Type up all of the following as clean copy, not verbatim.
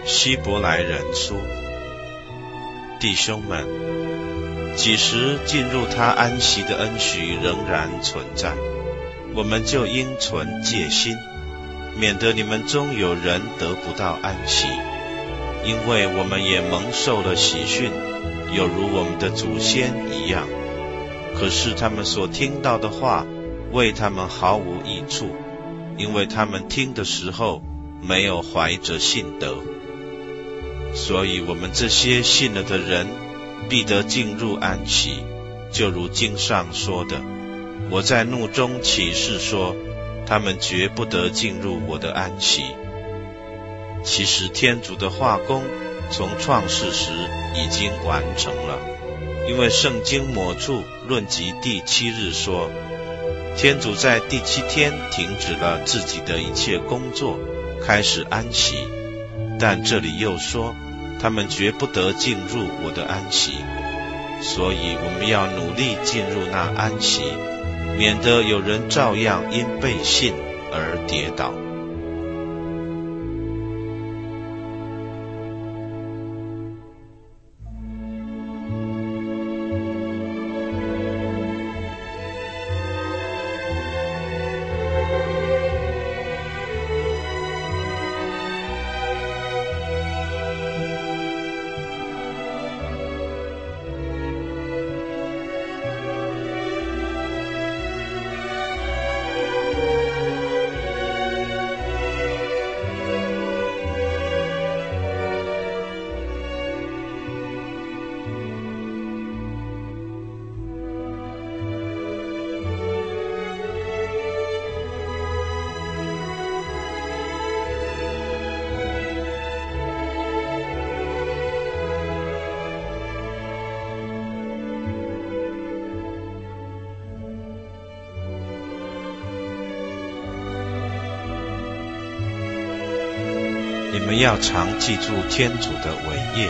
希伯来人书：弟兄们，几时进入他安息的恩许仍然存在，我们就应存戒心，免得你们中有人得不到安息。因为我们也蒙受了喜讯，有如我们的祖先一样。可是他们所听到的话，为他们毫无益处，因为他们听的时候，没有怀着信德。所以我们这些信了的人，必得进入安息，就如经上说的：我在怒中起誓说，他们绝不得进入我的安息。其实天主的化工从创世时已经完成了，因为圣经某处论及第7日说，天主在第7天停止了自己的一切工作，开始安息。但这里又说，他们绝不得进入我的安息。所以我们要努力进入那安息，免得有人照样因背信而跌倒。你们要常记住天主的伟业。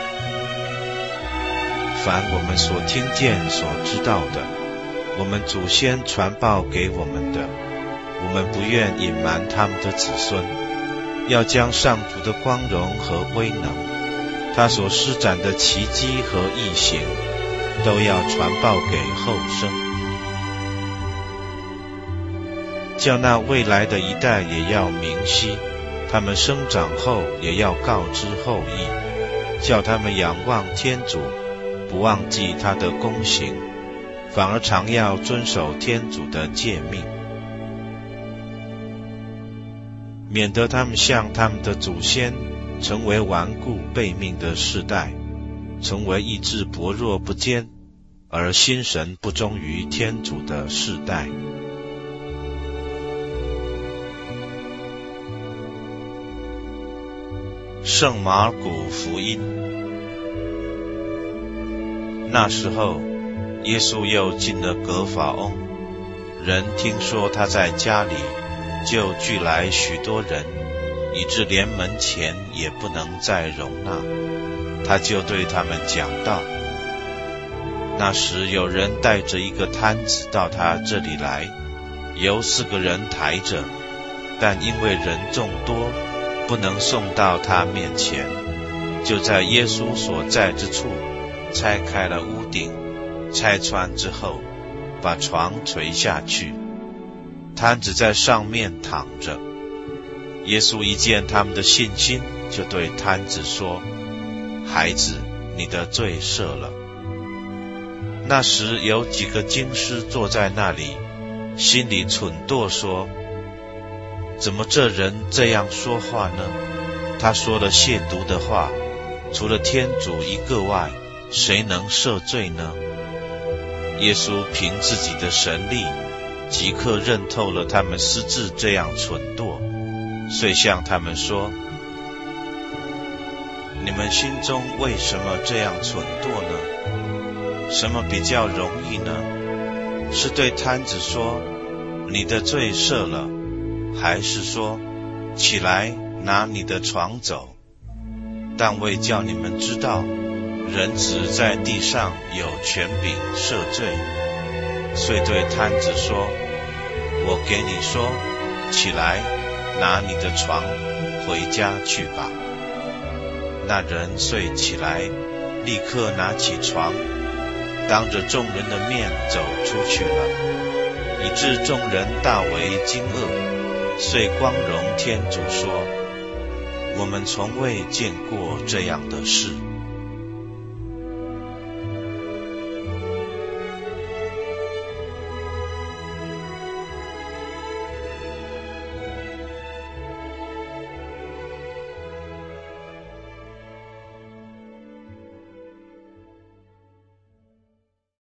凡我们所听见、所知道的，我们祖先传报给我们的，我们不愿隐瞒他们的子孙，要将上主的光荣和威能，他所施展的奇迹和异行，都要传报给后生，叫那未来的一代也要明悉，他们生长后也要告知后裔，叫他们仰望天主，不忘记他的功行，反而常要遵守天主的诫命，免得他们像他们的祖先，成为顽固悖命的世代，成为意志薄弱不坚，而心神不忠于天主的世代。圣马尔谷福音。那时候，耶稣又进了革法翁，人听说他在家里，就聚来许多人，以致连门前也不能再容纳，他就对他们讲道。那时有人带着一个摊子到他这里来，由4个人抬着，但因为人众多，不能送到他面前，就在耶稣所在之处拆开了屋顶，拆穿之后，把床垂下去，摊子在上面躺着。耶稣一见他们的信心，就对摊子说：孩子，你的罪赦了。那时有几个经师坐在那里，心里忖度说：怎么这人这样说话呢？他说了亵渎的话，除了天主一个外，谁能赦罪呢？耶稣凭自己的神力，即刻认透了他们私自这样忖度，遂向他们说：你们心中为什么这样忖度呢？什么比较容易呢？是对摊子说：你的罪赦了，还是说：起来，拿你的床走？但为叫你们知道，人子在地上有权柄赦罪，遂对摊子说：我给你说，起来，拿你的床回家去吧。 那人遂起来，立刻拿起床，当着众人的面走出去了，以致众人大为惊愕，遂光荣天主说：我们从未见过这样的事。